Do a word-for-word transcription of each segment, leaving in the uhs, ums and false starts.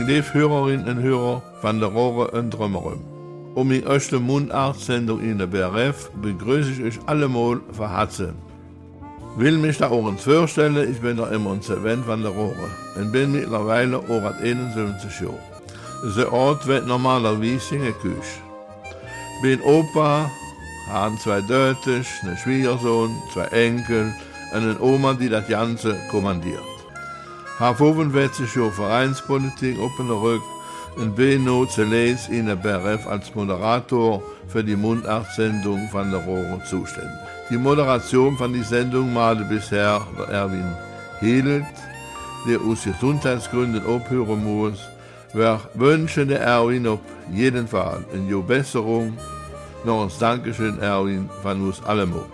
liebe Hörerinnen und Hörer von der Rohre und Drumherum. Um die erste Mundartsendung in der B R F begrüße ich euch allemal von Herzen. Will mich da auch vorstellen, ich bin da immer ein Servant von der Rohre und bin mittlerweile auch at eenenzeventig Jahre. So alt wird normalerweise in der Küche. Bin Opa, habe zwei Töchter, einen Schwiegersohn, zwei Enkel und eine Oma, die das Ganze kommandiert. Habe fünfundvierzig Jahre Vereinspolitik auf den Rücken und bin noch zuletzt in der B R F als Moderator für die Mundartsendung von der Rohre zuständig. Die Moderation von der Sendung machte bisher der Erwin Hedelt, der aus Gesundheitsgründen aufhören muss. Wir wünschen der Erwin auf jeden Fall eine gute Besserung. Noch ein Dankeschön, Erwin, von uns allemal.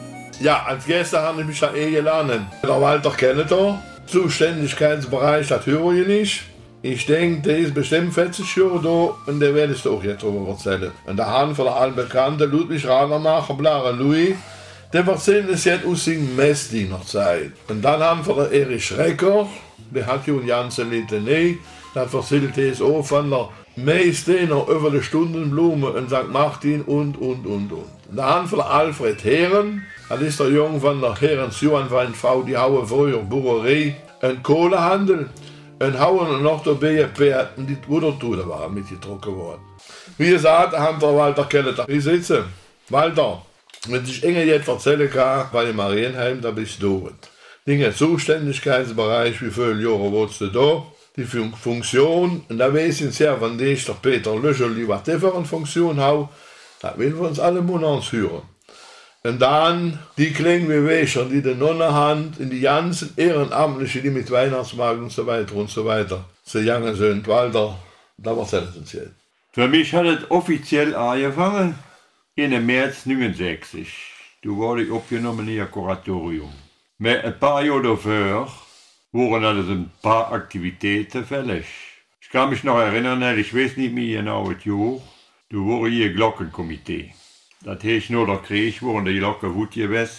Ja, als Gäste habe ich mich da eh gelernt. Der Walter kennt er. Zuständigkeitsbereich, das höre ich nicht. Ich denke, der ist bestimmt vierzig Jahre da und der werde ich auch jetzt darüber erzählen. Und der Hahn von der allbekannte Ludwig Radermacher, Blare Louis, der erzählt es jetzt aus seiner Messdienerzeit. Und dann haben wir den Erich Schrecker, der hat ja eine ganze Litanei, das erzählt es auch von der Messdiener über die Stundenblume in Sankt Martin und, und, und, und. Und dann haben wir den Alfred Heeren, das ist der Junge von der Herrens Johannwein Frau, die hauen früher Boerei, ein Kohlehandel. Und hauen noch der B P, die Gudertude waren mitgedruckt worden. Wie gesagt, haben wir Walter Kelleter. Wie sitzen? Walter, wenn ich Ihnen jetzt erzählen kann, bei dem Marienheim, da bist du dort. Dinge Zuständigkeitsbereich, wie viele Jahre wohnst du da? Die Fun Funktion, und da weiß ich sehr von dir, der Peter Löschel, was der für eine Funktion hat, da will wir uns alle Monats hören. Und dann die kleinen Bewäscher, die die Nonne haben, in die ganzen Ehrenamtlichen, die mit Weihnachtsmarkt und so weiter und so weiter, zu Jange sind, Walter, da war es essentiell. Für mich hat es offiziell angefangen im März neunundsechzig. Da wurde ich aufgenommen in ihr Kuratorium. Mit ein paar Jahre davor waren also ein paar Aktivitäten fällig. Ich kann mich noch erinnern, ich weiß nicht mehr genau das Jahr, da war hier ein Glockenkomitee. Das heißt nur der Krieg, wo in der Glocke gut gewesen.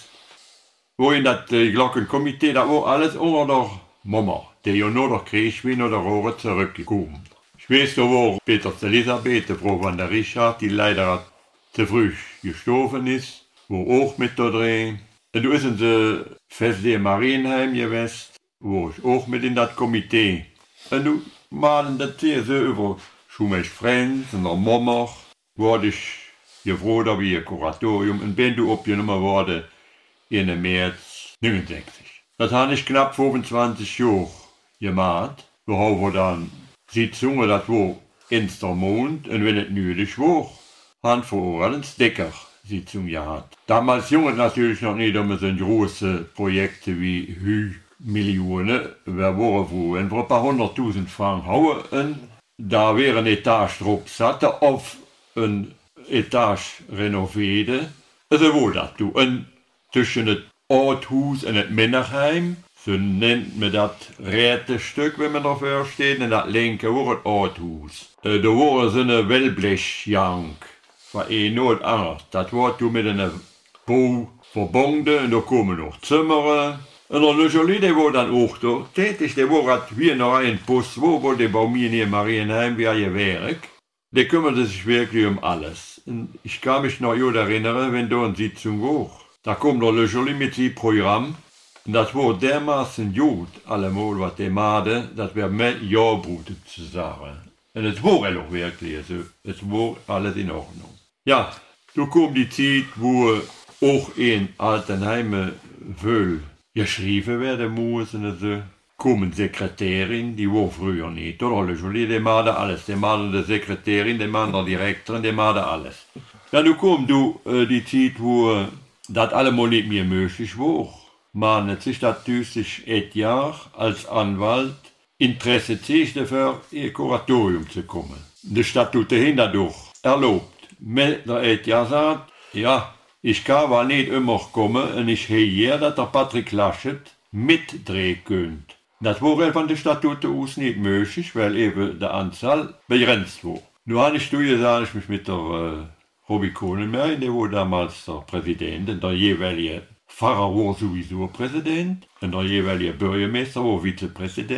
Wo in das äh, Glockenkomitee, da war alles unter der Mama, der ja nur der Krieg wie nur der Rohre zurückgekommen. Ich weiß, da war Peter Elisabeth, die Frau von der Richard, die leider zu früh gestorben ist, war auch mit da drin. Und da ist sie fest in Marienheim gewesen, wo ich auch mit in das Komitee. Und da malen das hier so über Schumech Frenz und der Mama, wurde ich gefroht habe ich ein Kuratorium und bin du aufgenommen worden in März neunundsechzig. Das habe ich knapp fünfundzwanzig Jahre gemacht. Da haben wir dann Sitzungen, das war ins der Mond und wenn es nötig war, haben wir auch eine Stecker-Sitzung gehabt. Damals jungen natürlich noch nicht um so große Projekte wie Hü Millionen. Wir waren wo, wenn wir ein paar hunderttausend Franken hauen und da wäre eine Etage drauf satt auf ein Etage renoviert. Also wo das du? Und zwischen das Orthaus und das Männerheim, so nennt man das Rätestück, wenn man dafür steht, und das linke war das Orthaus. Äh, da war so eine Wellblechjank, war eh nur anders. Das war du mit einem Bau verbunden und da kommen noch Zimmer. Und der Löscheli, der war dann auch da tätig, der war wie noch ein Bus, wo war der bei mir in Marienheim, wie ein Werk. Der kümmerte sich wirklich um alles. Und ich kann mich noch gut erinnern, wenn da eine Sitzung war. Da kommt der Löscheli mit seinem Programm. Und das war dermaßen gut, allemal, was der machte, dass wir mehr Ja-Bruten zu sagen. Und es war auch wirklich so. Es war alles in Ordnung. Ja, da kam die Zeit, wo auch in Altenheim will geschrieben werden muss. Und so. Kom een Sekretärin, die war früher nicht. Oder Löscheli, der machte alles. Der machte die Sekretärin, der machte der Direktorin, der machte alles. Ja, du komm du äh, die Zeit, wo äh, das allemal nicht mehr möglich war. Man hat sich natürlich ein Jahr als Anwalt Interesse zeigt dafür, in ein Kuratorium zu kommen. Die Statut dahinter durch erlaubt. Mit der ein Jahr sagt, ja, ich kann aber nicht immer kommen und ich habe hier, dass der Patrick Laschet mitdrehen könnte. Das war von den Statuten aus nicht möglich, weil eben die Anzahl begrenzt war. Nun habe ich gesagt, ich mich mit der äh, Robi Kohlenmeyer, der war damals der Präsident, und der jeweilige Pfarrer war sowieso Präsident, und der jeweilige Bürgermeister war Vizepräsident.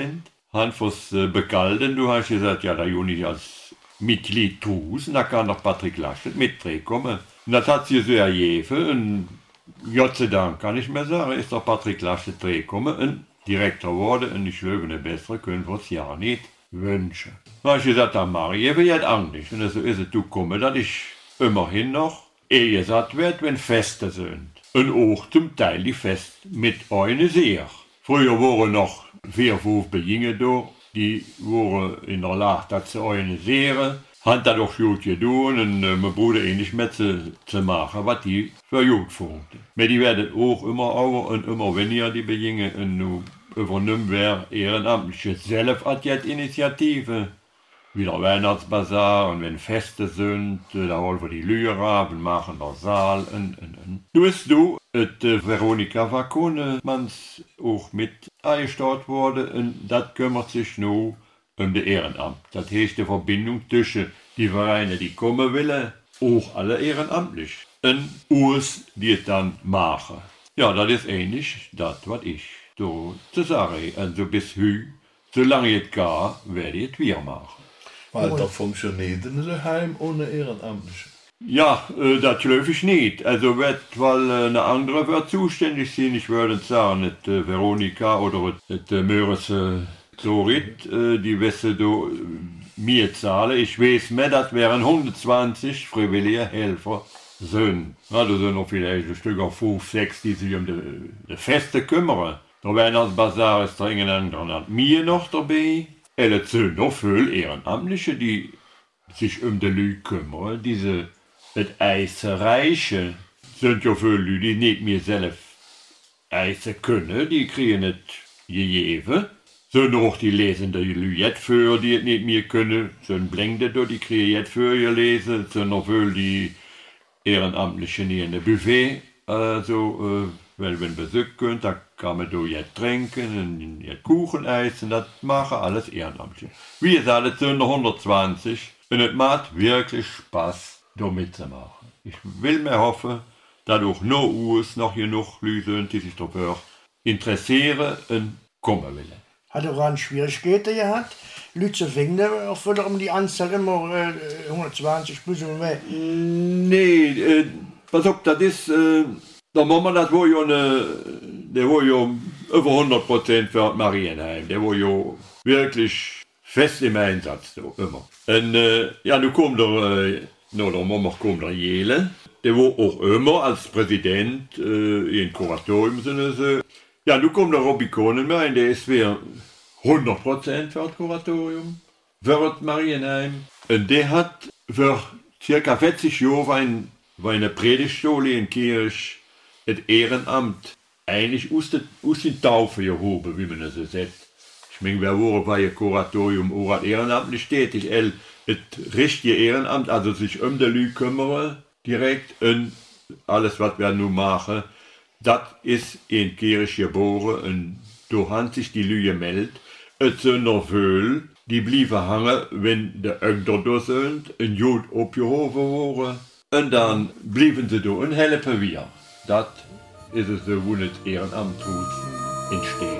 haben fürs äh, Bekalten, du hast gesagt, ja, da Juni als Mitglied trusen, da kann doch Patrick Laschet mitkommen. Und das hat sie so ergeben und Gott sei Dank kann ich mir sagen, ist der Patrick Laschet gekommen und Direktor geworden und ich glaube, eine bessere können wir uns ja nicht wünschen. Da habe ich gesagt, dann mache ich jetzt eigentlich. Und so ist es gekommen, dass ich immerhin noch ehesatt werde, wenn Feste sind. Und auch zum Teil die Feste mit einer sehr. Früher waren noch vier, fünf Bejingen da, die waren in der Lage, das zu organisieren. Haben das auch gut getan und äh, mein Bruder ähnlich mit zu, zu machen, was die für gut fanden. Aber die werden auch immer over und immer weniger die Bejingen und nun übernommen werden ehrenamtliche Selbstinitiative. Wieder Weihnachtsbazar und wenn Feste sind, äh, da wollen wir die Lüraben machen, der Saal und, und, und. Du bist du, et, äh, Veronika Vakonemans auch mit eingestellt worden und das kümmert sich nur um das Ehrenamt. Das heißt die Verbindung zwischen die Vereine, die kommen wollen, auch alle ehrenamtlich. Und uns, die es dann machen. Ja, das ist ähnlich das, was ich so zu sagen habe. Also bis heute, solange es geht, werde ich es wieder machen. Weil da funktioniert ein Heim ohne Ehrenamtliche. Ja, äh, das glaube ich nicht. Also, wird, weil äh, eine andere wird zuständig sein. Ich würde sagen, nicht äh, Veronika oder nicht äh, Möres äh, Chlorid, äh, die wissen do, äh, mir zahlen. Ich weiß mehr, das wären hundertzwanzig freiwillige Helfer sind. Ja, da sind noch vielleicht ein Stück auf fünf, sechs, die sich um die, die Feste kümmern. Da werden das Bazar ist dringend anderen. Mir noch dabei. Es sind noch viele Ehrenamtliche, die sich um die Leute kümmern. Diese das Eisenreiche sind ja viele Leute, die nicht mehr selbst eisen können. Die kriegen nicht gegeben. Sind auch die lesenden Leute jetzt für, die es nicht mehr können. Sind Blinde, die kriegen jetzt für gelesen. Sind noch viele, die Ehrenamtlichen hier in der Buffet. Also, äh, weil wenn wir Besuch können, da kann man da jetzt trinken und jetzt Kuchen essen, das machen alles Ehrenamtliche. Wie gesagt, es sind noch hundertzwanzig und es macht wirklich Spaß, da mitzumachen. Ich will mir hoffen, dass auch noch uns noch genug Leute sind, die sich dafür interessieren und kommen wollen. Hat er auch Schwierigkeiten gehabt? Leute zu finden, auch wieder um die Anzahl immer äh, hundertzwanzig plus und mehr? Nee, äh, pass auf, das ist... Äh, Der Mama, das war ja, eine, der war ja über hundert Prozent für Marienheim. Der war ja wirklich fest im Einsatz, da, immer. Und äh, ja, nun kommt der, äh, no, der Mama kommt der Jele. Der war auch immer als Präsident äh, in Kuratorium. So. Ja, nun kommt der Robby Kohnenmein, der ist für hundert Prozent für das Kuratorium, für das Marienheim. Und der hat für ca. vierzig Jahre ein, eine Predigtstelle in Kirch das Ehrenamt eigentlich aus der, aus den Taufe gehoben, wie man das so sagt. Ich meine, wir waren bei einem Kuratorium auch ehrenamtlich tätig, das richtige Ehrenamt, also sich um die Leute kümmern, direkt, und alles, was wir nun machen, das ist in Kirch geboren, und da haben sich die Leute gemeldet. Es sind noch viele, die blieben hängen, wenn die Ögter da sind, und gut abgehoben wurden, und dann blieben sie da und helfen wir. Das ist es, wo das Ehrenamt entsteht.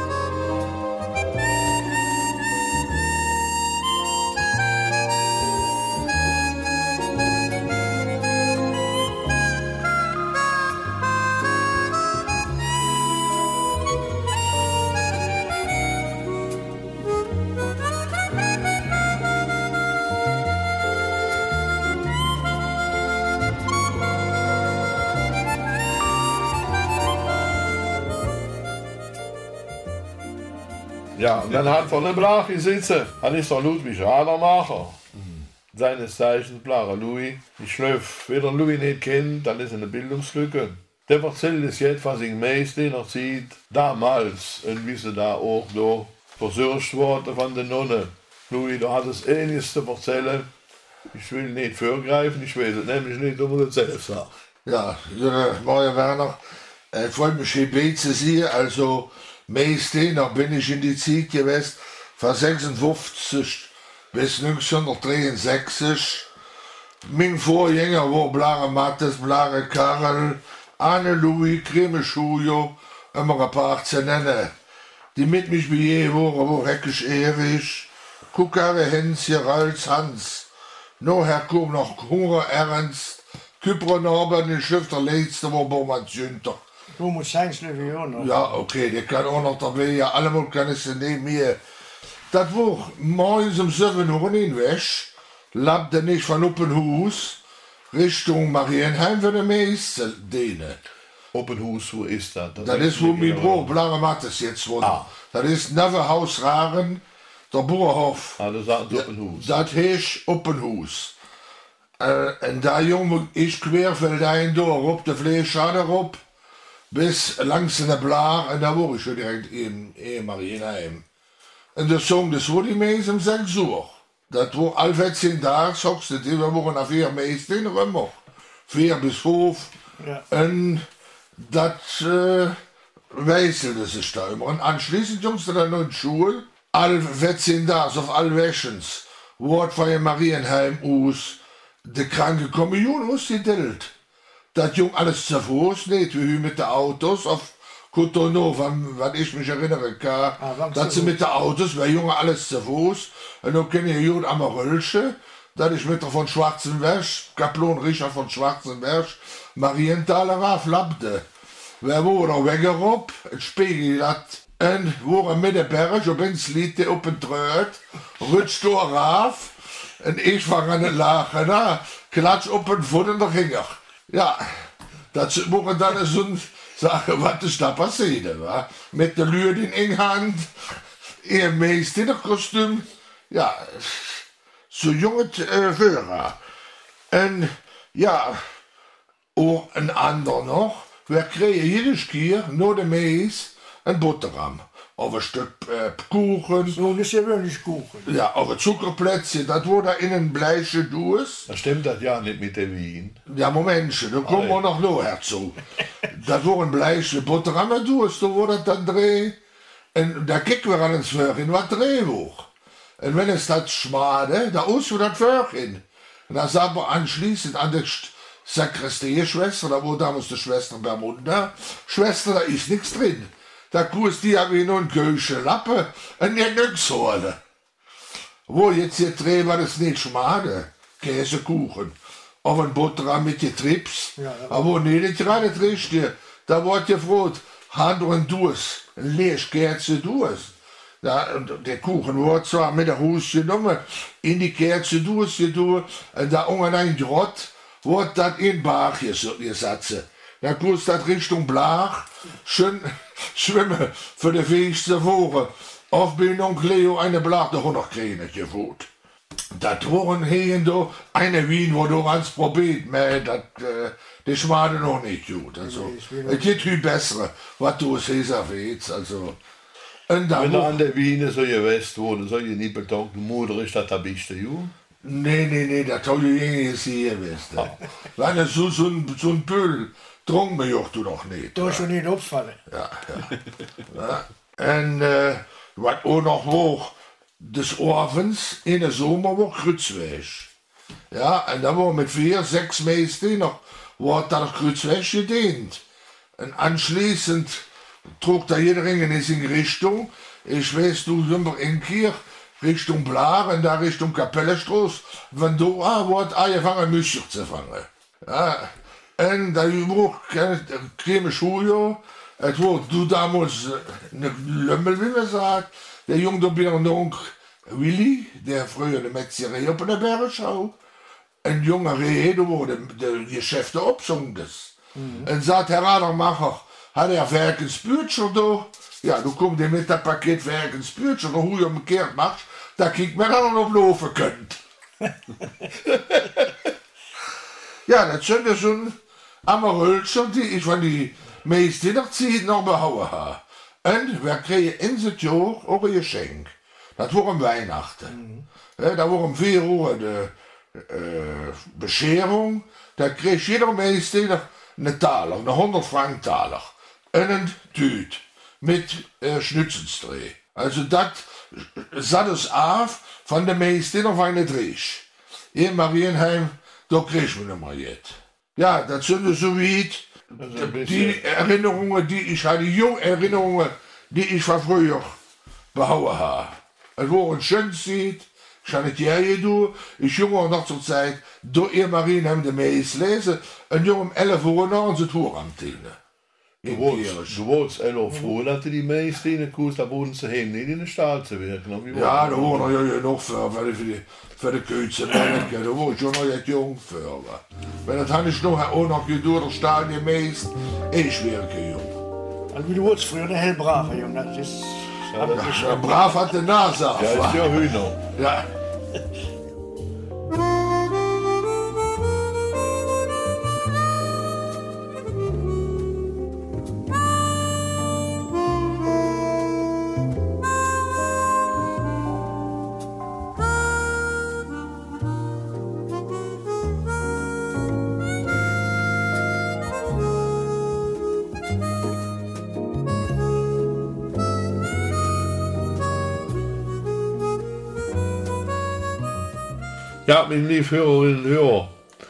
Ja, und dann hat von der Brache sitzen, dann ist der Ludwig Radermacher. Seines Zeichens Blarer Louis. Ich schlöpf, wer den Louis nicht kennt, dann ist eine Bildungslücke. Der erzählt es jetzt, was ich meist den er sieht, damals, und wie sie da auch da versorgt worden von den Nonnen. Louis, da hat es ähnliches zu erzählen. Ich will nicht vorgreifen, ich weiß es nämlich nicht, du musst es selbst sagen. Ja, äh, Mario Werner, äh, freut mich hier zu sehen, also meistens noch bin ich in die Zeit gewesen, von sechsundfünfzig bis neunzehnhundertdreiundsechzig. Mein Vorgänger war Blare Mattes, Blare Karel, Anne-Louis, Grimme Schujo, immer ein paar zu nennen. die mit mich wie je woren, wo reckisch ewig, Kuckare Hänschen, Rals Hans, no Herr komm noch Hunger ernst, Kypro Norbert, den Schifter letzte, wo Bormann Jünter. Du musst sein Levion. Ja, okay, der kann auch noch dabei, ja, allemal kann es neben mir. Das war morgens um sieben Uhr in Wäsch, lappte nicht von Oppenhus Richtung Marienheim für den meisten denen. Oppenhus, wo ist das? Das ist, wo mein Bruder Blange Mattes jetzt wohnt. Ah. Das ist Nevenhaus Raren, der Burhof. Ah, das sagt Oppenhus. Das heißt Oppenhus. Äh, und da Junge ist querfeldein da, rup der Fleischade rup, bis langs in der Blach, und da war ich schon direkt in, in Marienheim. Und der Song, das war die Meis um sechs Uhr. Das war alle vierzehn Tage, sagst du, die waren auf vier Meis, den Römer. Vier bis fünf. Ja. Und das äh, wechselte sich da immer. Und anschließend, Jungs, dann noch in die Schule, alle vierzehn Tage, auf alle Wäschens, wurde von Marienheim aus die kranke Kommunion ausgedelt. Das Jung alles zu Fuß, nicht wie mit den Autos auf Cotonou, wann ich mich erinnere, kann, Ah, dass sie mit den Autos, weil Junge alles zu Fuß, und dann kenne ich Jud Amarölsche, dass ich mit der von Schwarzenberg, Kaplon Richard von Schwarzenberg, Marienthaler Raff lappte. Wer wurde weggerobt, ein Spiegel hat, und wurde mit der Berg, und ins Lied auf den Tröd, rutscht da rauf, und ich fange an zu lachen, na, klatsch auf den Fuß in der Finger. Ja, das muss dann so ein sagen, was ist da passiert, wa? Mit der Lüge in eng Hand, ihr meist in der Kostüm, ja, so junge äh, Führer. Und ja, auch ein anderer noch, wir kriegen jedes Kier, nur der Mais, ein Butterrahm. Auf ein Stück äh, Kuchen, So ist ja wirklich Kuchen. ja, auf ein Zuckerplätzchen, das wurde da innen bleiche Durst. Da stimmt das ja nicht mit der Wien. Ja, Momentchen, da kommen wir noch noch herzu. Da waren bleiche Butterrahmen durch, da wurde das dann dreh. Und da kicken wir an ins Föhrchen, was Drehbuch. Und wenn es das schmade, da aus für das Föhrchen. Und da sagen wir anschließend an der Sakristei-Schwester, da wo damals die Schwester Bermuda, Schwester, da ist nichts drin. Da kust die habe ich nur eine Köche Lappe und nicht nix holen. Wo jetzt hier drehen wir das nicht schmade. Käsekuchen. Auf ein Butter mit Getriebs. Ja, ja. Aber nicht gerade das Richtige. Da wird gefroht, Hand und Durst. Ein Leerkerze Durst. Da, und der Kuchen wird zwar mit der Hus genommen, in die Kerze Durst getan, und da unten ein Drott, wird das in Bach gesetzt. Da kust das Richtung Blach, schön schwimmen für die fähigste Woche. Auf Bildung Cleo eine Blach, der hundert Kräne gefuht. Das waren hier da eine Wien, wo du ganz probiert, aber das, äh, das schmade noch nicht gut. Also, es gibt viel bessere, was du Cäsar willst, also. Und da Wenn wo, er an der Wien so gewesen wurde, so ihr nicht betont, Mutter ist das da bist du, ju? nee, nee, nee, das soll ich nicht hier wissen. Wenn es so, so ein, so ein Pöll, trunk mir doch du doch nicht. Da schon nicht auffallen. Ja, ja. ja. Und äh, was auch noch war, des Orphens in der Sommer war Kreuzweg. Ja, und da war mit vier, sechs Mästen noch, war da der Kreuzweg gedient. Und anschließend trug da jeder in die Richtung, ich weiß, du sind wir in Kirch, Richtung Blar und da Richtung Kapellestraße, wenn du ah, wird angefangen, Mischer zu fangen. Ja, und da war keine Creme Schuhe, es war du damals eine Lümmel, wie man sagt, der Junge da bin noch Willi, der früher eine Metzgerei auf der Bergschau, ein junger Reh, da wurde der Geschäft der Obsung des. Mhm. Und sagt, Herr Radermacher, hat er Werkens Bücher da? Ja, du kommst dir mit dem Paket Werkens Bücher, oder wie du umgekehrt machst, da kriegt man dann noch laufen könnt. Ja, das sind ja so ein Amarölscher, die ich von die meisten der Zeit noch behauen habe. Und wir kriegen in diesem Jahr auch ein Geschenk. Das war um Weihnachten. Mhm. Ja, da war um vier Uhr die äh, Bescherung. Da kriegt jeder Meister einen Taler, einen hundert Franken Taler. Und einen Tüt mit äh, Schnitzelsdreh. Also das sah es auf von der Meister auf eine Drisch. In Marienheim, da kriegt man immer jetzt. Ja, das sind so weit die Erinnerungen, die ich hatte, junge Erinnerungen, die ich von früher behauen habe. Es war ein schönes Lied, ich habe nicht hier du, ich junge noch zur Zeit, do ihr Marien haben die Meis lesen, und jung um elf Uhr noch und so Tour am Tine. Du wolltest elf froh, dass du die meisten in den Kurs da boden zu hängen, nicht in den Stahl zu wirken. Ja, da war noch ja noch für, für die, für die Küche, da war ich schon noch nicht jung für. Weil das habe ich noch auch noch durch den Stahl die meisten, ich wirke jung. Also du wurdest früher ein hellbraver Junge, das ist... Ja, ja, brav hat die Nase auf. Ja, ist ja Hühner. Ja. Ja, meine lieben Hörerinnen und Hörer,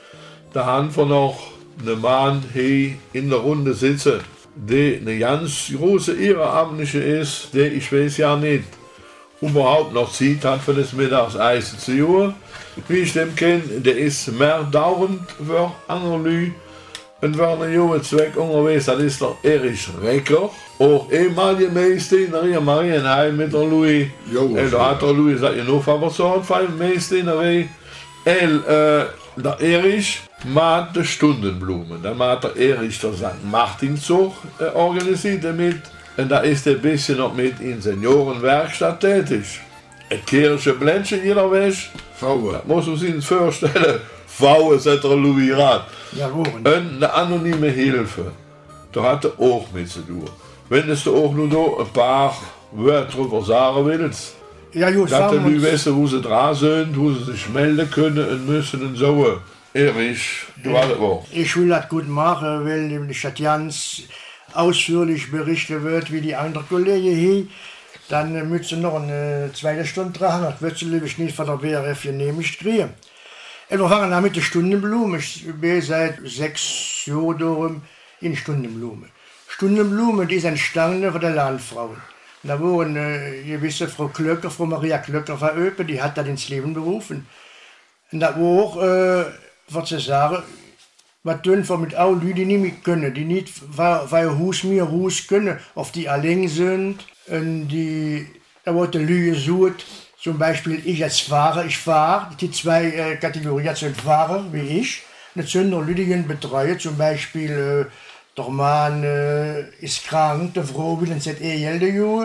da haben wir noch einen Mann hier in der Runde sitzen, der eine ganz große Ehrenamtliche ist, der ich weiß ja nicht überhaupt noch Zeit hat für das Mittagseisen zu tun. Wie ich den kenne, der ist mehr dauernd für andere Leute und für einen jungen Zweck unterwegs, das ist der Erich Recker. Auch ehemalige Meister in der Marienheim mit der Louis. Jo, äh, da hat der Louis gesagt, ihr noch was so ein Meister in der El, äh, der Erich macht die Stundenblumen. Dann macht der Erich der Sankt Martinzug äh, organisiert damit. Und da ist er ein bisschen noch mit in Seniorenwerkstatt tätig. Ein Kirche Blättchen jeder Weg. Frauen. Das muss man sich vorstellen. Frauen, sagt der Louis Rat. Ja, worin? Und eine anonyme Hilfe. Da hat er auch mit zu tun. Wenn es da auch nur noch ein paar Wörter drüber sagen willst. Ja, gut, Dass die fangen wir Leute uns- wissen, wo sie dran sind, wo sie sich melden können und müssen und so. Erich, du hast es auch. Ich will das gut machen, weil nämlich das ganz ausführlich berichten wird, wie die anderen Kollegen hier. Dann äh, müssen noch eine zweite Stunde dran, das wird sie nämlich nicht von der B R F genehmigt kriegen. Und wir fangen an mit der Stundenblume. Ich bin seit sechs Jahren in Stundenblume. Stundenblume, die ist entstanden von den Landfrauen. Da waren äh, gewisse Frau Klöcker, Frau Maria Klöcker von Öpen, die hat das ins Leben berufen. Und da war auch, äh, was zu sagen, was tun wir mit auch Leuten, die nicht mehr können, die nicht, weil, weil Hus mir Hus können, auf die allein sind. Und die, da wurde Leute gesucht, zum Beispiel ich als Fahrer, ich fahre, die zwei äh, Kategorien sind Fahrer, wie ich. Und es sind noch Leute, die betreuen, zum Beispiel, äh, der Mann äh, ist krank, der Frau will ins E-Geld und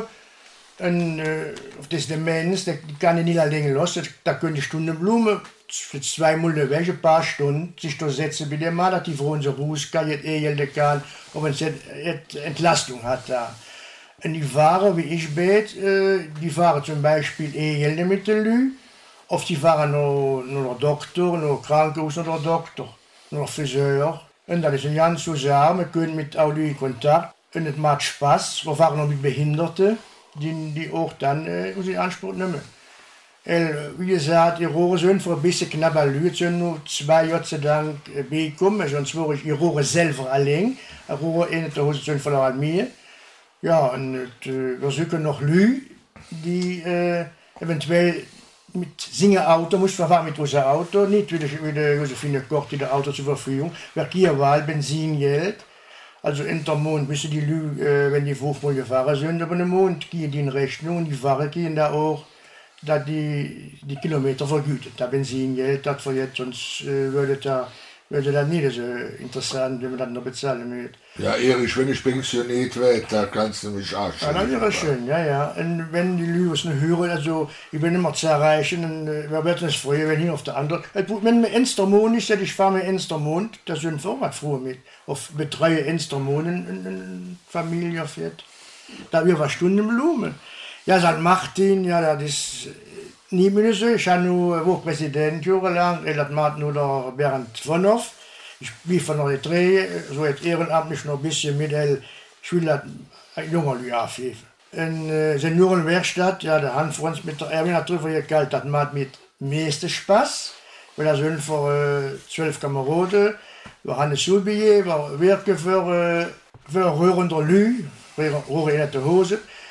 äh, das ist der Mensch, der kann ihn nicht alleine lassen, da können die Stundenblume für zwei Monate weg, ein paar Stunden, sich da setzen bei dem Mann, dass die Frau in so raus kann, jetzt E-Geld kann, und wenn sie Entlastung hat da. Und die fahren, wie ich bet, äh, die fahren zum Beispiel E-Geld mit den Leuten, oft die fahren noch, noch der Doktor, noch Krankenhaus, noch der Doktor, noch Friseur. Und das ist ein ganz zusammen, wir können mit auch Leuten in Kontakt. Und es macht Spaß. Wir fahren noch mit Behinderten, die, die auch dann äh, in Anspruch nehmen. Und, wie gesagt, die Rohre sind für ein bisschen knapper Leute, sind nur zwei Gott sei Dank äh, bekommen, sonst war ich die Rohre selber allein. Die Rohre in der Hose sind von der mir. Ja, und äh, wir suchen noch Leute, die äh, eventuell mit Singerauto, muss man fahren mit unserem Auto, nicht wie die, wie die Josephine Koch, die das Auto zur Verfügung, Verkehrwahl, Benzingeld. Also in der Mond müssen die Leute, äh, wenn die fünfmal gefahren sind, aber im Mond gehen die in Rechnung und die Fahrer gehen da auch, dass die, die Kilometer vergütet. Das Benzingeld, das wir jetzt, sonst äh, würde da würde das nicht so interessant, wenn man das noch bezahlen würde. Ja, Erich, wenn ich pensioniert werde, da kannst du mich auch Ja, das wäre schön, ja, ja. Und wenn die Leute es nicht hören, also ich bin immer zu erreichen, dann äh, wir werden es freuen, wenn hier auf der anderen. Wenn mir Enstermond ist, ich fahre mir Enstermond, da sind wir auch was froh mit. Auf betreue Enstermond in, in, in Familie fährt. Da wir was Stundenblumen. Ja, Sankt Martin, ja, das ist nie mehr so. Ich habe nur war Präsident jahrelang, das macht nur der Bernd von Hoff. Ich bin von der Dreh, so jetzt ehrenamtlich noch ein bisschen mit, ich will das ein junger Leute aufheben. In äh, Seniorenwerkstatt, ja, da haben wir uns mit der Erwin drüber gekalt, das macht mit meisten Spaß, weil da sind wir äh, zwölf Kameraden, wir haben ein Schulbillet, wir wirken für, äh, für rührende Leute, rührende in der Hose.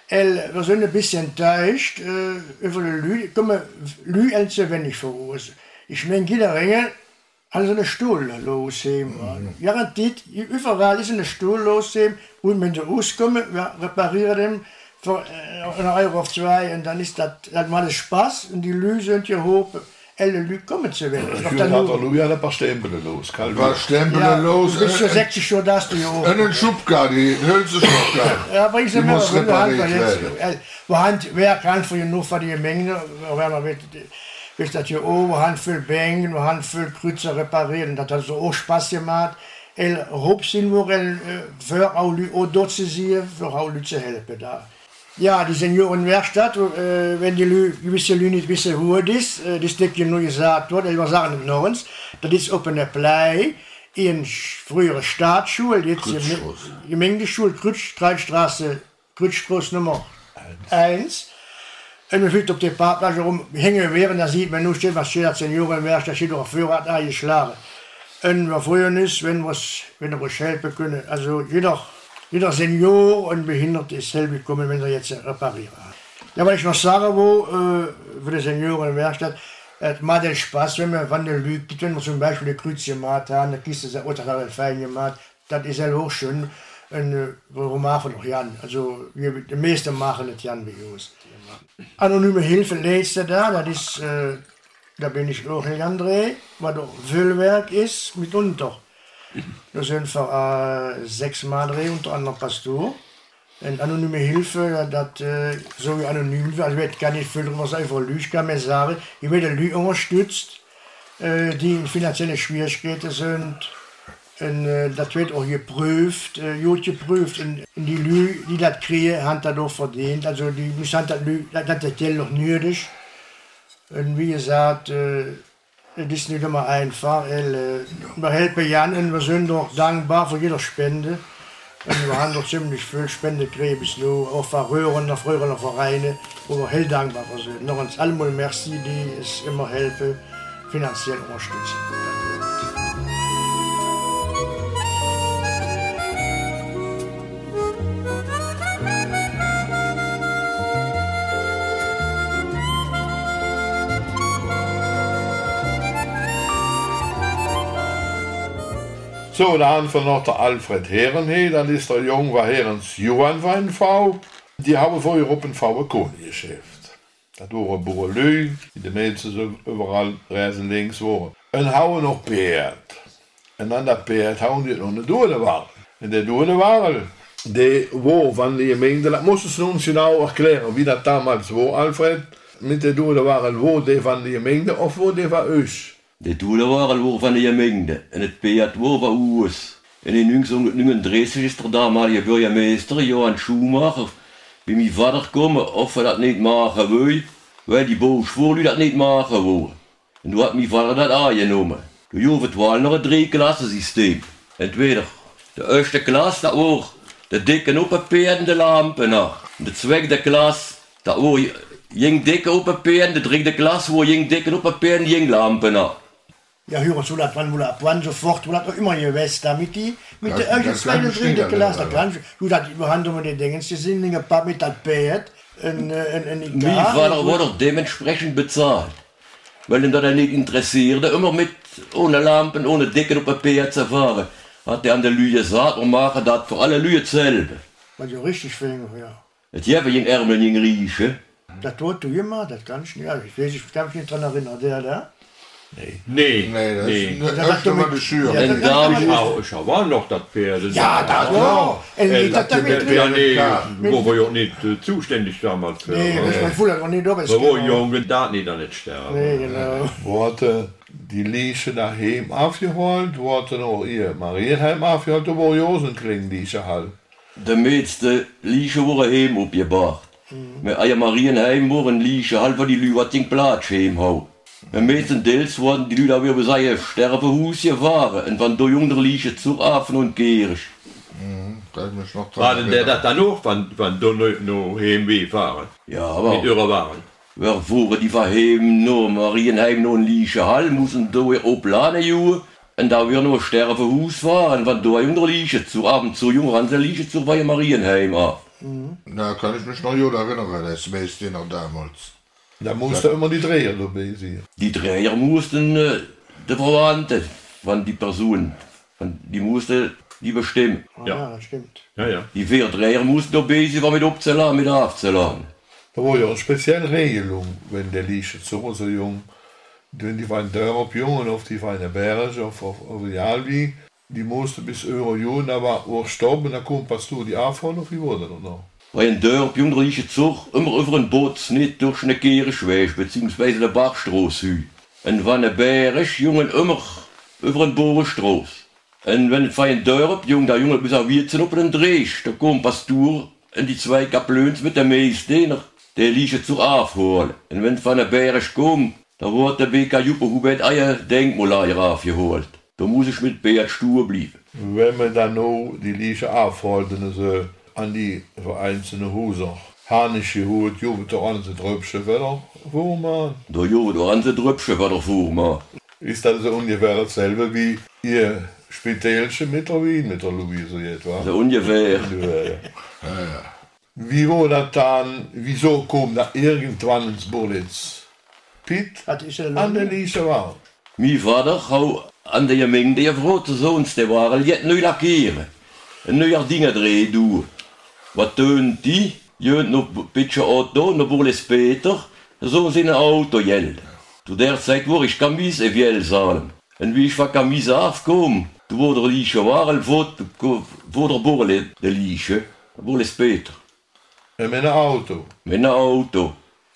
El, wir sind ein bisschen enttäuscht äh, über die Lü. Guck mal, Lü hält zu wenig für uns. Ich meine, jeder Ringe an so einen Stuhl losheben. Mhm. Garantiert, überall ist ein Stuhl losheben. Und wenn sie rauskommen, wir reparieren den für äh, einen Euro auf zwei. Und dann ist das, das mal Spaß. Und die Lü sind hier hoch. Elle Lü kommen zu werden. Ich habe nur ein paar Stempel los. Ein paar Stempel ja, los. Du bist schon sechzig Jahre, da hast du ja auch. Und ein Schubgar, die Hülse Schubgar. Ja, aber ich sage Die mal, muss repariert werden. wir haben, wer kann für nur für die Menge, wir wisst das hier auch, wir haben viel Bänken, wir haben viel Kreuzer repariert und das hat so auch Spaß gemacht. El Hauptsinn war, für auch dort zu sehen, für auch zu helfen da. Ja, die Seniorenwerkstatt, äh, wenn die Lü, gewisse Leute nicht wissen, wo das ist, äh, das ist nur gesagt worden, wir sagen noch uns, das ist auf einer Plei, in frühere Staatsschule, jetzt die Gemeindeschule, Kreuzstraße, Kreuzstraße Nummer eins. Und man fühlt auf der Parkplatz rum, hängen während, da sieht man nur, steht, was steht da, Seniorenwerkstatt, da steht doch ein Führrad eingeschlagen. Und was früher ist, wenn wir wenn wir helfen können, also jeder, Jeder Senior und Behinderte ist selber gekommen, wenn sie jetzt reparieren. Ja, weil ich noch sagen wo, äh, für die Seniorenwerkstatt, es macht den Spaß, wenn man von der Lüge, wenn wir zum Beispiel eine Kreuz gemacht haben, eine Kiste ist auch fein gemacht, das ist ja auch schön. Und äh, warum machen wir noch Jan? Also, wir, die meisten machen das Jan wie uns. Anonyme Hilfe letzte da, das ist, äh, da bin ich auch in André, was doch Füllwerk ist, mitunter. Da sind wir äh, sechs Mal drin, unter anderem Pastor. Und anonyme Hilfe, das äh, so wie anonym, also ich kann nicht viel darüber sagen, von Lü, ich kann mir sagen, ich werde Lü unterstützt, äh, die in finanzielle Schwierigkeiten sind. Und äh, das wird auch geprüft, äh, gut geprüft. Und, und die Lü, die das kriegen, haben das auch verdient. Also die müssen das, das, das Geld noch nötig. Und wie gesagt, äh, das ist nicht immer einfach. Äh, wir helfen Jan und wir sind auch dankbar für jede Spende. Und wir haben doch ziemlich viel Spende gekriegt, bis nur auch von Röhren, von früheren Vereinen, wo wir hell dankbar sind. Noch uns allemal merci, die es immer helfen, finanziell unterstützen. So, da haben wir noch der Alfred Herrenhe, dann ist der Jung war Herrens Johann Weinfrau. Die haben vorher auf ein V W-Kohlengeschäft. Das waren Burlü, die die Mädchen so überall reisen links waren. Und haben noch Pferd. Und an der Pferd haben die noch eine Dudewahl. Und der Dudewahl, die war von der Gemeinde, das musst du uns genau erklären, wie das damals war, Alfred, mit der Dudewahl, wo die von der Gemeinde oder wo die von euch. De Dudewahl war von der Gemeinde und das Pferd war von uns. In den neunzehnhundertneununddreißig ist der damalige Bürgermeister Johann Schumacher bei mir Vater gekommen, ob er das nicht machen will, weil die Bauschwurli das nicht machen wollen. Und du hat mein Vater das angenommen. Du juvet war noch ein Drei-Klassen-System. Entweder der erste Klasse, da war der dicke Oppenpferd und der Lampe nach. Und der zweite Klasse, da war jeng dicke Oppenpferd, der dritte Klasse war jeng dicke Oppenpferd und jeng Lampe nach. Ja, hören so, das wann, wo das wann sofort, wo das auch immer gewesen, damit die, mit der ersten, zweiten, dritten Klasse, da kann ich, du, das überhandeln wir die Dinge, die sind ein paar mit das Pferd, und, und, und, Mein Vater war doch dementsprechend bezahlt. Weil ihn das nicht interessierte, immer mit, ohne Lampen, ohne Decken auf der Pferd zu fahren. Hat er an der Lüge gesagt, wir machen das für alle Lüge selber. Was ja richtig finden, ja. Jetzt haben wir in Ärmel in Riechen. Das tut du immer, das kann ich nicht, ja, ich weiß, ich kann mich nicht dran erinnern, der da. Nee. Nee, Nee, das nee. ist eine öfter mal die Schür. Ja, Und das da kann Ich man- auch, ich war noch das Pferd. Ja, das war. Und Äh, nicht, das das damit ja, nee, klar. wo wir ja nicht äh, zuständig damals für. Nee, das ist mein Fuller noch nicht da. Wir waren jung und da nicht an nicht sterben. Nee, genau. Wurde die Lieche daheim aufgeholt, wurde noch ihr Marienheim aufgeholt, da war Josenkling Lieche halt. Die meisten Lieschen waren heim abgebracht. Mit eier Marienheim waren Lieschen halt, weil die Leute den Platz heim haben. Die meisten Teils wurden die Leute aber über sein Sterbehaus gefahren. Und wenn da jüngere Lieschen zu Affen und Gerisch. Da ich mich noch dran War denn der erinnere. das dann auch, wenn, wenn du noch, noch heimweh fahren? Ja, aber Mit ihrer Waren. wer fuhren die verheben nur Marienheim noch in Liechenhall, mussten da auch planen juhen. Und da wir nur Sterbehaus fahren, wenn da jüngere Lieschen zu Abend zu jüngeren Lieschen zu war ja Marienheim ab. Mhm. Na, kann ich mich noch gut erinnern, das meiste noch damals. Da musste immer die Dreher dabei sein. Die Dreher mussten äh, die Verwandten von die Person, von, die mussten die bestimmen. Ah, ja, das stimmt. Ja, ja. Die vier Dreher mussten dabei sein, war mit abzuladen, mit aufzuladen. Da war ja eine spezielle Regelung, wenn der Lische so so jung, wenn die waren Dörp jungen auf die feine Berge, auf, auf, auf die Albi, die musste bis Euro Juni, aber auch stoppen, dann kommt Pastor die Anfang auf die wurde dann noch. Weil ein Dörp junger Lische Zug immer über einen Boots nicht durch eine Gehreschwäche, beziehungsweise eine Bachstraße. Und wenn ein Bärisch, jungen immer über einen Bohrenstraße. Und wenn ein Dörp, jung, der Junge bis auf vierzehn auf den Dreh, da kommt Pastor in die zwei Kaplöns mit der Meister, der Lische Zug aufholen. Und wenn von ein Bärisch kommt, da wird der B K Juppe Hubert Eier Denkmaleier aufgeholt. Da muss ich mit Beat stur bleiben. Wenn man dann noch die Lische aufhalten, so an die vereinzelten Häuser, Hanische Hut, Jubel der ganze Dröpsche, wieder wo man. Da Jubel der ganze Dröpsche war der vor, Ist das so ungefähr dasselbe wie ihr Spitälchen mit der Wien, mit der Luise jetzt, wa? So ungefähr. Ja, ja. Wie war das dann, wieso kommt da irgendwann ins Burlitz? Piet Das ist ja an der lange. Lische war. Mein Vater hat an der Gemeinde der große Sohns, der war jetzt neu lackieren. Ein neuer Dinge drehen, du. Was tun die? Jönt noch ein bisschen Auto, noch Burles Peter, so sind ein Auto jell. Zu der Zeit war ich Kamis in Vielsalm. Und wie ich von Kamis aufkomme, du wo der Lische war, wo, wo der Burle, der Lische, Burles Peter. Mit einem Auto. Mit einem Auto.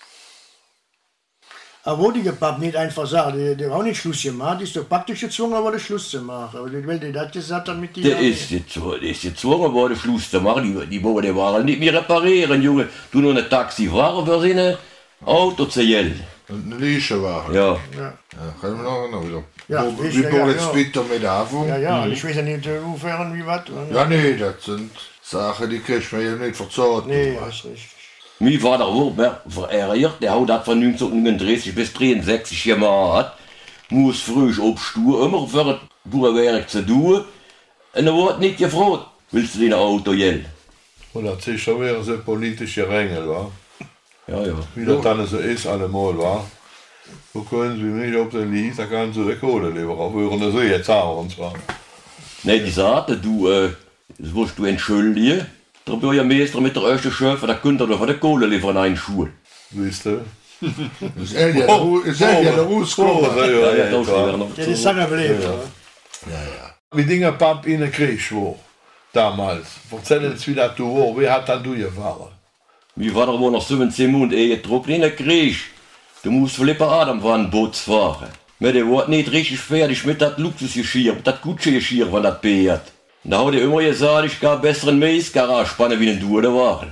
Aber wo die Papa nicht einfach sagt, der, der hat auch nicht Schluss gemacht, die ist doch praktisch gezwungen, aber Schluss zu machen. Aber wenn der das gesagt hat mit die. Der ist jetzt, der ist gezwungen worden, Schluss zu machen. Die, die wollen die Waren nicht mehr reparieren, Junge. Du nur ein Taxi fahren für seine Auto zu jell. Und eine Lische war. Ja. Ja, Ja, kann ich mich noch erinnern wieder. Ja, Wo- ich- Wie ja, Burlitz ja. Peter mit Anfang. ja, ja. Ich weiß ja nicht, inwiefern, wie was. Ja, nee, das sind Sachen, die kriegt man ja nicht verzahlt. Nee, das ist richtig. Mein Vater war verärgert, der hat das von neunzehnhundertneununddreißig bis dreiundsechzig gemacht. Muss früh aufstehen, immer für das Bauwerk zu tun. Und er wurde nicht gefragt, willst du dein Auto jell? Und das ist schon wieder so politische Rängel, wa? Ja, ja. Wie das dann so ist, allemal, wa? Wo können Sie mich auf der Lies, da kannst du die Kohle lieber aufhören, so jetzt auch, und zwar. Nein, die sagte, du, äh, das musst du entschuldigen. Der Bürgermeister mit der ersten Schöpfer, da könnt ihr doch von der Kohle liefern in einen Schuh. Wisst ihr? Ist er ja der- ist er ja der rausgekommen. ja, Ja, ja, ja, das ja, wäre noch Der ist lange belebt. Ja. Wie Dinge Pap in den Krieg war, damals. Erzähl uns, wie das du war, wie hat dann du gefahren? Mein Vater war noch siebzehn Monate ehe getroffen in der Krieg. Du musst Philippa Adam fahren, Boot fahren. Aber der war nicht richtig fertig mit das Luxusgeschirr, mit das Gucci-Geschirr von das Beat. Da hat er immer gesagt, ich gab besseren Maisgarage spannen, wie den du da waren.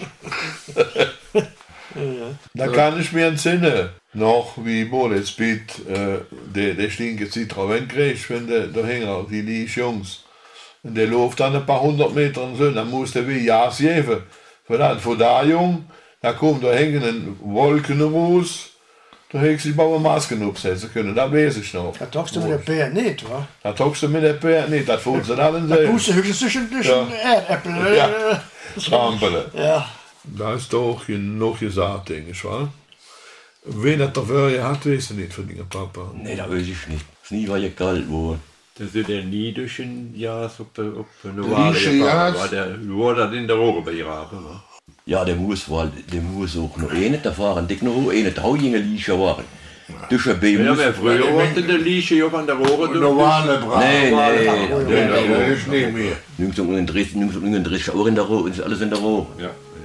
Da kann ich mir entsinnen, noch wie Bolitz Piet, äh, der, der stinke Citroën kriegt, wenn der, der Hänger, die Lies Jungs. Und der läuft dann ein paar hundert Meter und so, dann muss der wie Jas geben. Von dann, von da, Jung, da kommt da hängen Wolken raus, da hättest du die Bauermasken aufsetzen können, das weiß ich noch. Da talkst du mit der Bär nicht, wa? Da talkst du mit der Pär nicht, das fällt sie dann Da sehen. tust du höchstens zwischen zwischen Erdäpfel. Ja. äh, Trampelen. Ja. Da ist doch noch gesagt, denke ich, wa? Wen das dafür hat, weiß ich nicht für den Papa. Nee, das weiß ich nicht. Es nie war ja kalt geworden. Das ist der nie durch ein Jahr auf der auf der Novale Lische gefahren, Jas. war der war das in der Rohre bei ihrer Arbeit. Ja, der muss wohl, der muss auch noch eh nicht fahren, dick noch eh nicht, hau jinge Lische waren. Dus er bij Ja, moest. maar früher wurde der Lische auf an der Rohre. Normale Bravo. Nee, nee, Nee, nee, nee, das ist nicht mehr. neunzehnhundertdreißig auch in der Roh, ist alles in der Roh. Ja.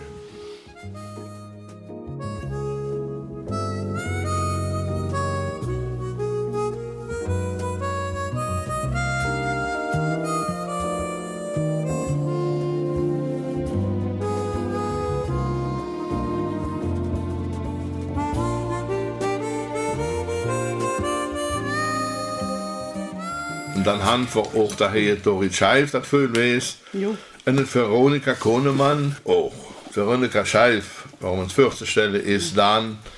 Und dann haben wir auch daher Dorit Scheif, das viel weiß. Jo. Und Veronika Kohnemann auch. Veronika Scheif, warum uns vorstelle, ist dann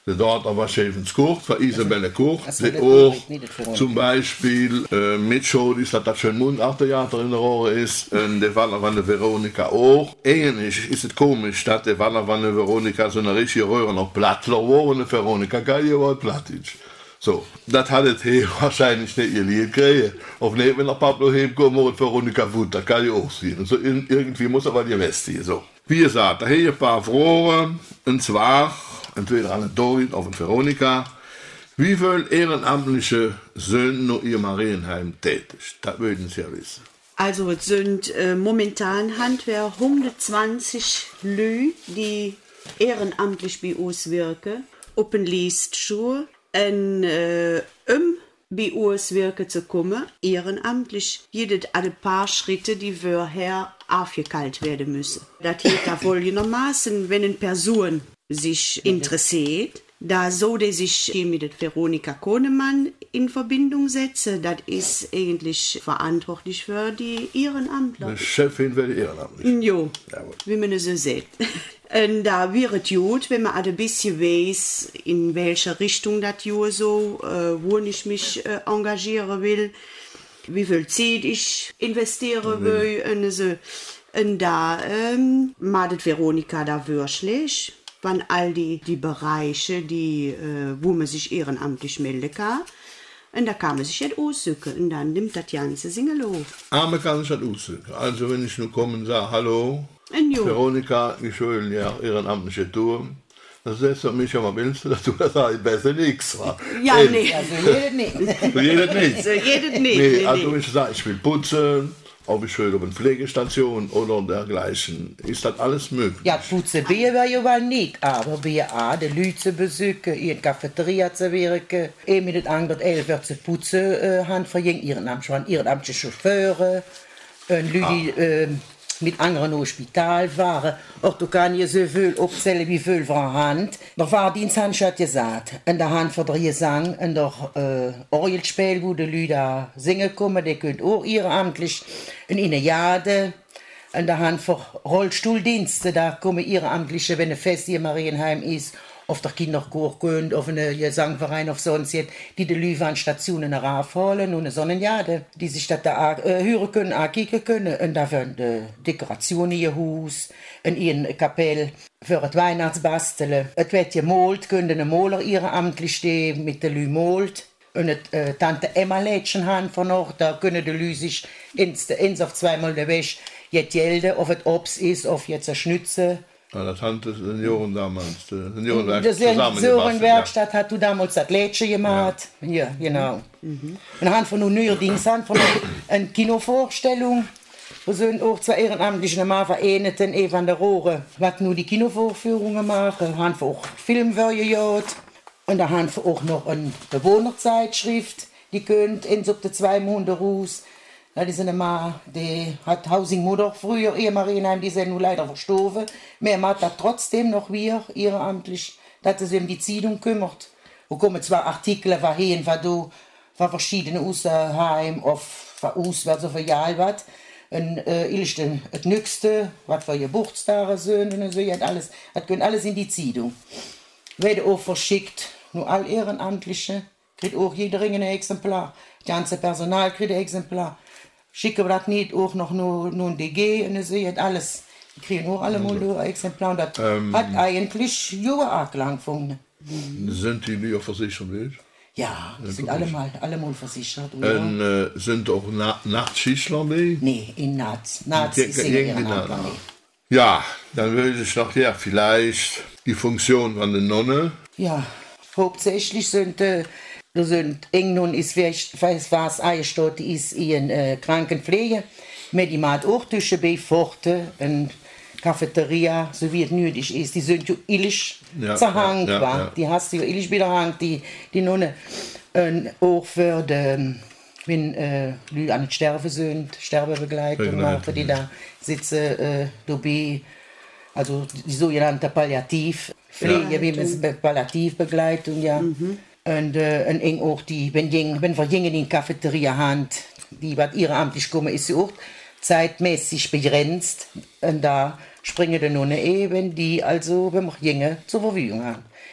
Der dort aber Schäfens Kurt, für Isabelle Kurt, Also, die das auch ist nicht das Veronika. zum Beispiel äh, mitschuld ist, dass das schön Mundarttheater in der Rohre ist, und der Waller von der Veronika auch. Eigentlich ist es komisch, dass der Waller von der Veronika so eine richtige Röhre noch Plattler war, und der Veronika gar nicht war Plattisch. So, das hat es hier wahrscheinlich nicht ihr Lied gekriegt. Auf nicht, wenn der Pablo heimkommt, und Veronika Wut, das kann ich auch sehen. Und so in, irgendwie muss aber die West hier so. Wie gesagt, da hier ein paar Fragen, und zwar, entweder an den Dorit oder an Veronika. Wie viele Ehrenamtliche sind noch ihr Marienheim tätig? Das würden Sie ja wissen. Also es sind äh, momentan Handwerker hundertzwanzig Leute, die ehrenamtlich bei uns wirken. Open liest schon, und, äh, um bei uns wirken zu kommen, ehrenamtlich, jedes ein paar Schritte, die vorher aufgekalt werden müssen. Das geht da folgendermaßen, wenn eine Person sich interessiert, da so, dass sich mit der Veronika Kohnemann in Verbindung setze, das ist eigentlich verantwortlich für die Ehrenamtler. Die Chefin wäre ehrenamtlich. Jo, Jawohl. wie man es so sieht. Und da wäre es gut, wenn man ein bisschen weiß, in welche Richtung das Jahr so, äh, wo ich mich äh, engagieren will, wie viel Zeit ich investieren will. Und, so. Und da ähm, macht Veronika da wirklich, wann all die, die Bereiche, die, äh, wo man sich ehrenamtlich melden kann. Und da kann man sich jetzt aussuchen und dann nimmt das ganze Singen los. Aber man kann sich das aussuchen. Also wenn ich nur komme und sage, hallo, Und jo. Veronika, ich will ja ehrenamtliche Tour. Das setzt du mich ja mal willst du, dass du das sagst, besser nichts. Ja, Ey, nee. Also jeder nicht. Für jeden nicht. So, jedes nicht. Nee, Nee, also nee. ich sage, ich will putzen, ob ich will auf eine Pflegestation oder dergleichen. Ist das alles möglich? Ja, putzen wir wir ja wohl nicht, aber wir auch die Leute zu besuchen, in Cafeteria zu wirken, eh mit den anderen Elfer zu putzen, äh, haben für jeden Ehrenamt, schon ehrenamtliche Chauffeure, äh, Leute, die äh, mit anderen im Spital waren. Auch du kannst hier so viel aufzählen, wie viel von Hand. Der Fahrdienst hat schon gesagt, in der Hand von der Gesang, in der äh, Orgelspiel, wo die Leute da singen kommen, die können auch ehrenamtlich in eine Jade. In der Hand von Rollstuhldienste, da kommen Ehrenamtliche, wenn ein Fest hier in Marienheim ist, auf der Kinderchor gehen, auf einen Gesangverein, auf sonst jetzt, die die Leute an Stationen raufholen und so eine Jade, die sich das da äh, hören können, ankicken können. Und dafür eine Dekoration in ihr Haus, in ihre Kapelle, für das Weihnachtsbasteln. Es wird gemalt, können eine Maler ehrenamtlich stehen, mit den Leuten malt. Und äh, Tante Emma Lädchen haben von noch, da können die Leute sich ins, ins auf zweimal der Wäsche jetzt gelten, ob es Obst ist, ob jetzt ein Schnitzel. Ja, das haben die Senioren damals, die Seniorenwerk Die zusammen Seniorenwerkstatt hat du damals das Lädchen gemacht. Ja, ja genau. Mhm. Und haben von neuerdings haben von einer Kinovorstellung, wo sind auch zwei Ehrenamtliche mal vereinigten, Eva van der Rohre, was nur die Kinovorführungen machen, haben auch Filmwerke. Und da haben wir auch noch eine Bewohnerzeitschrift, die könnt ins auf die zwei Monate raus. Das ist eine Mann, die hat Housing Mutter früher, ihr Marienheim, die ist ja nun leider verstorben. Mehr macht das trotzdem noch wir, ehrenamtlich, dass es um die Zeitung kümmert. Wo kommen zwar Artikel von hin, von du, von verschiedenen Außerheim, auf von aus, was so für Jahr was. Und äh, ist dann das Nüchste, was für Geburtstage sind und so, hat alles, das gehört alles in die Zeitung. Wird auch verschickt, nur all Ehrenamtliche, kriegt auch jeder ein Exemplar. Das ganze Personal kriegt ein Exemplar. Schicken wir das nicht auch noch nur, nur ein D G und so, hat alles. Die kriegen auch alle mal nur ein Exemplar. Und das Ähm. hat eigentlich jahrelang gefunden. Sind die nicht auch versichert? Nicht? Ja, die sind alle mal, alle mal versichert. Und äh, sind auch Na Nachtschichtler die? Nee, in Naz. Naz Ge- ist ge- in gegen die Ehrenamtler Naz. nicht. Ja, dann würde ich noch, ja, vielleicht die Funktion von der Nonne. Ja, hauptsächlich sind, äh, da sind England ist vielleicht, weiß was, eingestellt, die ist in äh, Krankenpflege. Mit die hat auch zwischen bei Pforte und Cafeteria, so wie es nötig ist. Die sind ja illig Ja, zerhangt, ja, ja, wa? ja. Die hast du ja illig wieder hangt, die, die Nonne. Und auch für den, wenn äh, Leute an das Sterben sind, Sterbebegleitung Begleitung, machen, die da sitzen, äh, dabei. Also die sogenannte Palliativpflege, Ja. wie man es Palliativbegleitung, ja. Und, äh, und eng auch die, wenn, jeng, wenn wir jungen in die Cafeteria haben, die was ehrenamtlich kommen, ist sie auch zeitmäßig begrenzt. Und da springen die Nonne eben, die also, wenn wir jungen zur Verfügung haben.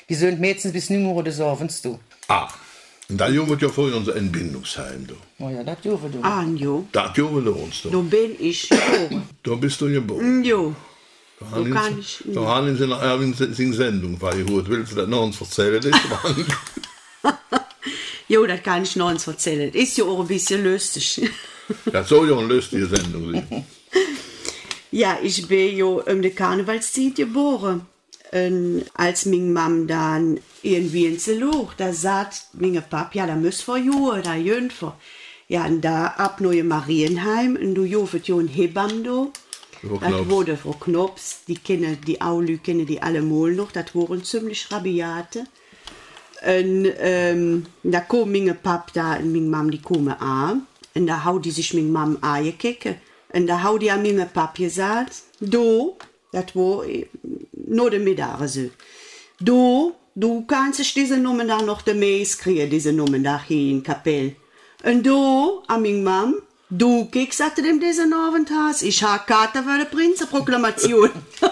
Die sind meistens bis neun Uhr des Abends, du. Ah, und da wird ja vorhin unser Entbindungsheim, du. Oh ja, das dürfen du. Ah, jo. Da dürfen wir uns, Da du. bin ich geboren. Da bist du geboren. Jo. Da kann haben ich sie- da haben sie noch Erwin seine Sendung, weil ich hört, willst du das noch uns erzählen? Das war- Jo, das kann ich noch uns erzählen. Ist ja auch ein bisschen lustig. Das soll ja eine lustige Sendung sein. Ja, ich bin ja um die Karnevalszeit geboren. Und als meine Mom dann irgendwie in Zeloch, da sagt meine Pap, ja, da müssen wir ja, da jünfer. Ja, und da ab neue Marienheim, und du jovet ja ein Hebam da. Frau Das Knops. wurde Frau Knops, die kennen, die Aulü kennen die alle mal noch, das waren ziemlich rabiate. Und ähm, da kam meine Pap da und meine Mom, die kommen an. Und da hau die sich meine Mom angekickt. Und da hau die an meine Pap gesagt, du, das war äh, nur der Mittag so. Du, du kannst dich diese Nummer da noch der Meis kriegen, diese Nummer da hier in Kapell. Und du, an meine Mom, du kickst at dem diesen Abend hast, ich habe Karte für die Prinzenproklamation.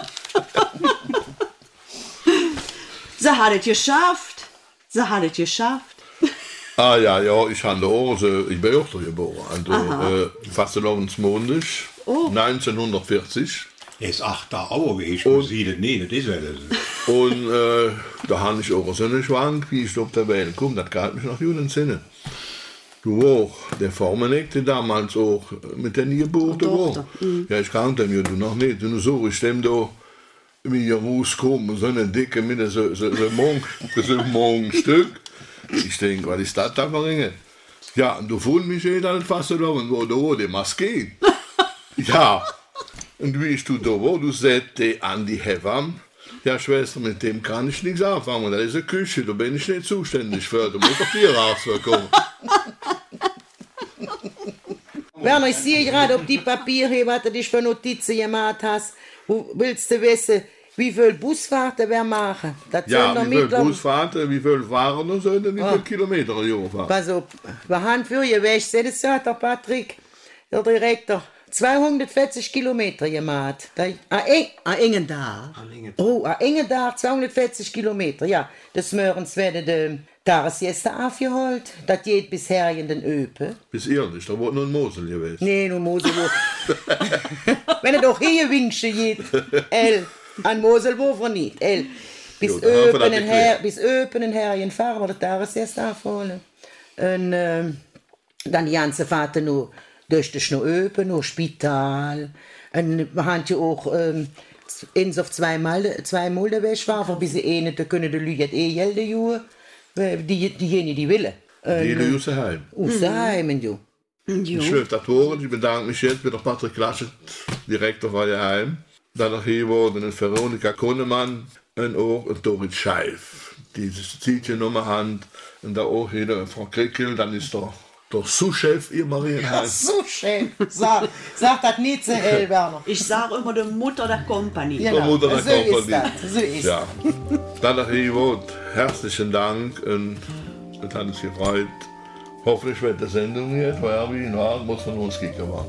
Sie hat es geschafft. Sie hat es geschafft. Ah ja, ja, ich habe auch so, ich bin auch da geboren. Und äh, fast Mondes, Oh. neunzehnhundertvierzig. Er ist acht Jahre ouder geweest, maar zie je het niet, dat is wel eens. Und äh, da habe ich auch so einen Schwank, wie ich auf der Welt komme. Das galt mich nach jungen Sinne. Du auch, der Formeneck, der damals auch mit der Geburt war. Ja, ich kannte mir du noch nicht. Und so, ich stehe da mit ihr rausgekommen, so eine dicke, mit so, so, so, Morgen, so ein Morgenstück. Ich denke, was ist das da für Ringe? Ja, und du fühlst mich eh dann fast so, und wo da, die Maske. Ja, und wie ich du da war, du sagst an die Hebamme, ja, Schwester, mit dem kann ich nichts anfangen. Das ist eine Küche, da bin ich nicht zuständig für. Da muss der Tierarzt kommen. Werner, ich sehe gerade, ob die Papiere hier, was du dich für Notizen gemacht hast. Wo willst du wissen, wie viel Busfahrten wir machen? Das Ja, sollen wie viel mittler- Busfahrten, wie viel Waren und so, und wie viele Ah. Kilometer ein Jahr fahren. Also, wir haben für ihr, wer ich sehe, das sagt der Patrick, der Direktor, zweihundertvierzig Kilometer gemacht. Da- An Eng- an Engendar. Oh, an Engendar zweihundertvierzig Kilometer, ja. Das Mörens werden die Tagessieste aufgeholt. Das geht bisher in den Öpen. Bis ehrlich, da wurde nur ein Mosel gewesen. Nee, nur Moselwurf. Wenn er doch hier Winkchen geht, El, an Moselwurf oder nicht, El. Bis Jo, da haben wir das Öpen und her, geklärt. bis Öpen und Herien fahren wir das Tagessieste aufholen. Und ähm, dann die ganze Fahrt nur durch die Schnöpen, nur Spital. Und wir haben ja auch ähm, ins auf zweimal, zweimal der Wäsche fahren, bis sie eine, da können die Leute eh jede Jahr, die, diejenigen, die willen. Die Jüsse heim. Außerheim, du. Jo. Ich schwöre das Tore, ich bedanke mich jetzt bei der Patrick Klaschet, Direktor von der Heim. Dann noch hier worden ein Veronika Konnemann und auch ein Dorit Scheif, die das Zielchen Nummer hat. Und da auch hier Frau Krickel, dann ist der, der Sous-Chef ihr Marienheim. So schön. Sag, sag das nicht zu hell, Werner. Ich sage immer, die Mutter der Company. Genau, Der Mutter der so ist Kompanie. das. So ist Ja. Dann noch hier Wort. Herzlichen Dank und es hat uns gefreut. Hoffentlich wird die Sendung jetzt, weil ja, wie na, muss man uns kicken machen.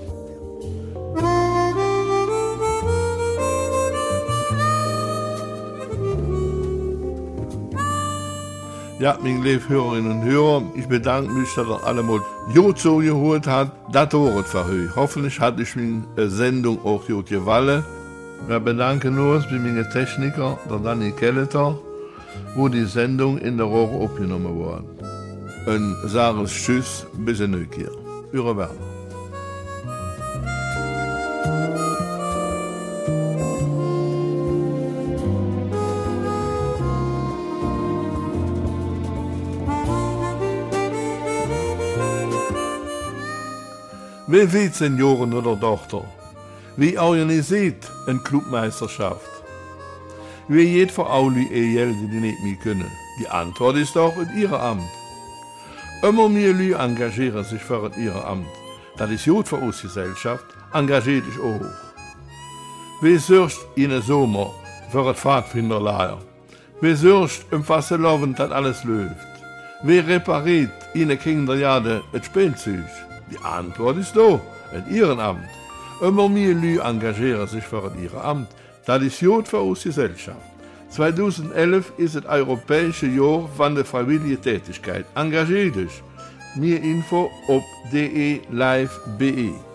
Ja, meine lieben Hörerinnen und Hörer, ich bedanke mich, dass ihr alle mal gut zugehört habt. Das war es für euch. Hoffentlich hat ich meine Sendung auch gut gefallen. Wir bedanken uns bei meinen Techniker, der Danny Kelleter, wo die Sendung in der Rohre aufgenommen wurde. Und sagen Tschüss, bis in Neukirch. Eure Werner. Wie sieht Senioren oder Tochter? Wie organisiert eine Clubmeisterschaft? Wie geht für alle Ehelte, die nicht mehr können? Die Antwort ist doch in ihrem Amt. Immer mehr Leute engagieren sich für ihr Amt. Das ist gut für unsere Gesellschaft, engagiert dich auch. Wie sorgt in den Sommer für das Pfadfinderlager? Wie sorgt im Fasseloven, dass alles läuft? Wie repariert in den Kinderjahren das Spielzeug? Die Antwort ist da, in ihrem Amt. Immer mehr Leute engagieren sich für ihr Amt. Das ist gut für unsere Gesellschaft. zweitausendelf ist das europäische Jahr von der Familientätigkeit. Engagier dich. Mehr Info auf de live punkt be.